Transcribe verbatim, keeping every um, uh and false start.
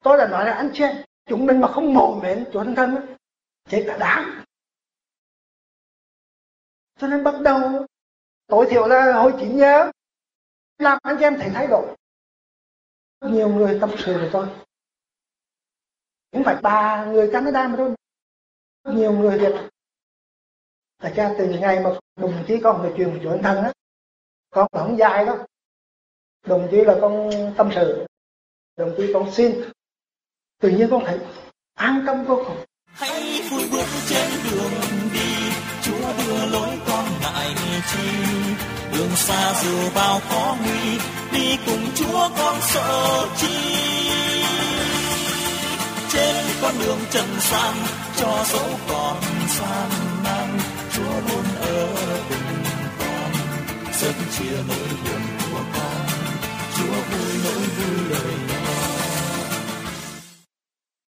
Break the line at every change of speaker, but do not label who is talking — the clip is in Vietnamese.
Tôi đã nói là anh chị em, chúng mình mà không mồ mến Chúa Thánh Thần, chết cả đám. Cho nên bắt đầu, tối thiểu là hồi chín giờ, làm anh chị em thấy thay đổi. Nhiều người tâm sự với tôi. Không phải ba người Canada mà thôi. Nhiều người Việt. Tại ra từ ngày mà đồng chí con nói chuyện với Chúa Thánh Thần á, con không dài đâu. Đồng chí là con tâm sự, đồng chí con xin. Tự nhiên con thấy an tâm vô cùng.
Hãy vui bước trên đường đi, Chúa đưa lối con ngại chi. Đường xa dù bao khó nguy, đi cùng Chúa con sợ chi. Trên con đường trần gian, cho dẫu còn gian nan, Chúa luôn ở cùng con, sớm chia nỗi buồn của con. Chúa vui nỗi